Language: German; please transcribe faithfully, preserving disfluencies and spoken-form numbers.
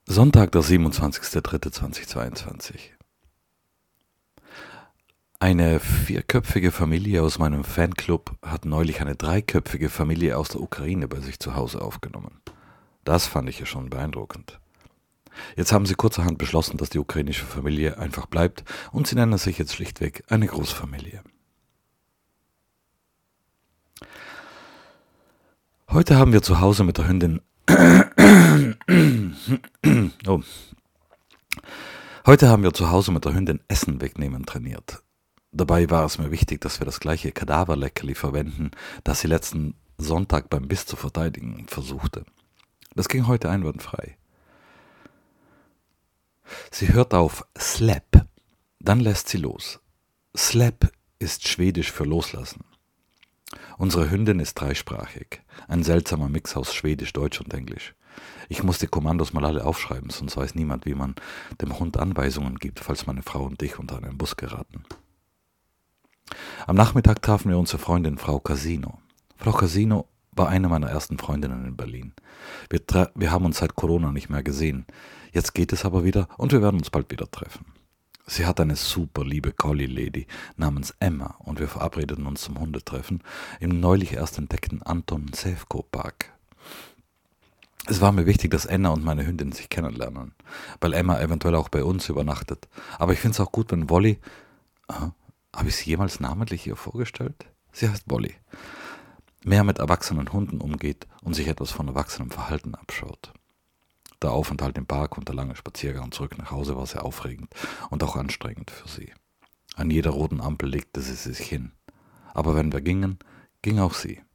Sonntag, der siebenundzwanzigster dritter zweitausendzweiundzwanzig. Eine vierköpfige Familie aus meinem Fanclub hat neulich eine dreiköpfige Familie aus der Ukraine bei sich zu Hause aufgenommen. Das fand ich ja schon beeindruckend. Jetzt haben sie kurzerhand beschlossen, dass die ukrainische Familie einfach bleibt und sie nennen sich jetzt schlichtweg eine Großfamilie. Heute haben wir zu Hause mit der Hündin oh. Heute haben wir zu Hause mit der Hündin Essen wegnehmen trainiert. Dabei war es mir wichtig, dass wir das gleiche Kadaverleckerli verwenden, das sie letzten Sonntag beim Biss zu verteidigen versuchte. Das ging heute einwandfrei. Sie hört auf Slap, dann lässt sie los. Slap ist Schwedisch für loslassen. Unsere Hündin ist dreisprachig, ein seltsamer Mix aus Schwedisch, Deutsch und Englisch. Ich muss die Kommandos mal alle aufschreiben, sonst weiß niemand, wie man dem Hund Anweisungen gibt, falls meine Frau und ich unter einen Bus geraten. Am Nachmittag trafen wir unsere Freundin Frau Casino. Frau Casino war eine meiner ersten Freundinnen in Berlin. Wir, tra- wir haben uns seit Corona nicht mehr gesehen. Jetzt geht es aber wieder und wir werden uns bald wieder treffen. Sie hat eine super liebe Collie-Lady namens Emma und wir verabredeten uns zum Hundetreffen im neulich erst entdeckten Anton Sefko Park. Es war mir wichtig, dass Enna und meine Hündin sich kennenlernen, weil Emma eventuell auch bei uns übernachtet. Aber ich finde es auch gut, wenn Wolli... Aha, habe ich sie jemals namentlich hier vorgestellt? Sie heißt Wolli. Mehr mit erwachsenen Hunden umgeht und sich etwas von erwachsenem Verhalten abschaut. Der Aufenthalt im Park und der lange Spaziergang zurück nach Hause war sehr aufregend und auch anstrengend für sie. An jeder roten Ampel legte sie sich hin. Aber wenn wir gingen, ging auch sie.